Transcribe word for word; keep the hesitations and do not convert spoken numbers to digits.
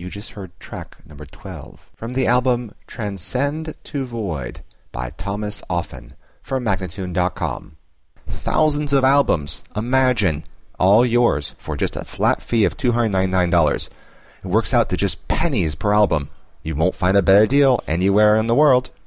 You just heard track number twelve from the album Transcend to Void by Thomas Offen from Magnatune dot com. Thousands of albums, imagine, all yours for just a flat fee of two hundred ninety-nine dollars. It works out to just pennies per album. You won't find a better deal anywhere in the world.